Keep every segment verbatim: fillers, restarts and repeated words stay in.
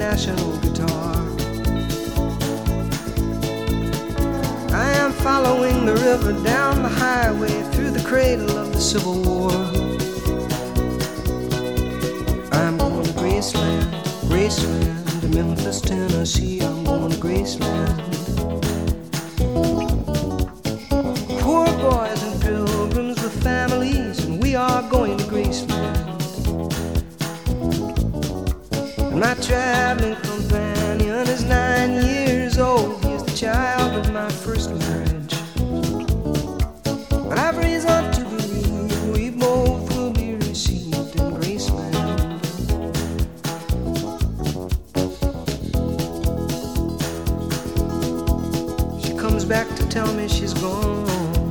national guitar. I am following the river down the highway through the cradle of the Civil War. I'm going to Graceland, Graceland, to Memphis, Tennessee. I'm going to Graceland. Poor boys and pilgrims with families, and we are going to Graceland. And my traveling companion is nine years old. He is the child of my first marriage. But I've reason to believe we both will be received in Graceland. She comes back to tell me she's gone,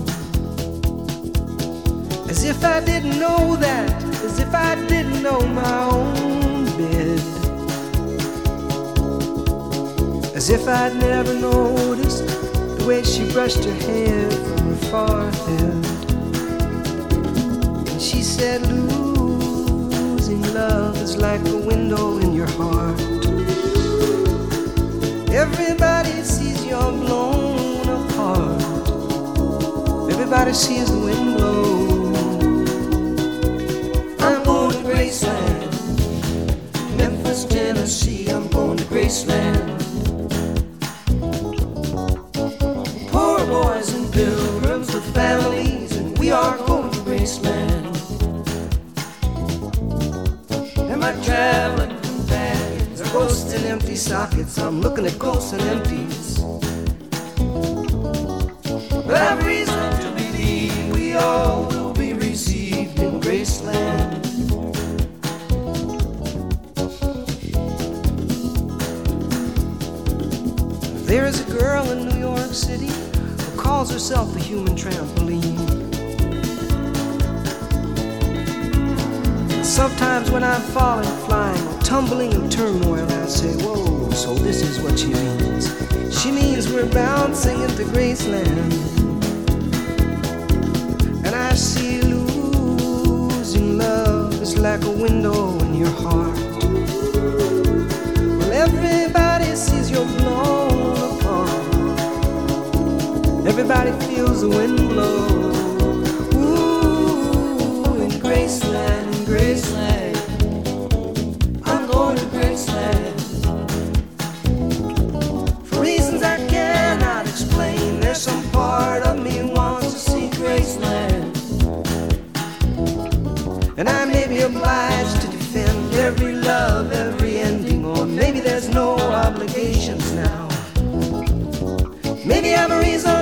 as if I didn't know that, as if I didn't know my own bed, as if I'd never noticed the way she brushed her hair from her forehead. And she said, losing love is like a window in your heart. Everybody sees you're blown apart. Everybody sees the wind blow. I'm going to Graceland, Memphis, Tennessee. I'm going to Graceland. Poor boys and pilgrims with families, and we are going to Graceland. And my traveling companions are ghosts and empty sockets. I'm looking at ghosts and empties. But I've reason to believe we all will be received in Graceland. There is a girl in New York City who calls herself the human trampoline. Sometimes when I'm falling, flying, or tumbling in turmoil, I say, whoa, so this is what she means. She means we're bouncing into Graceland. And I see losing love is like a window in your heart. Well, everybody sees you're blown apart. Everybody feels the wind blow. Ooh, in Graceland, in Graceland, I'm going to Graceland. For reasons I cannot explain, there's some part of me wants to see Graceland. And I may be obliged to defend every love, every ending, or maybe there's no obligations now. Maybe I'm a reason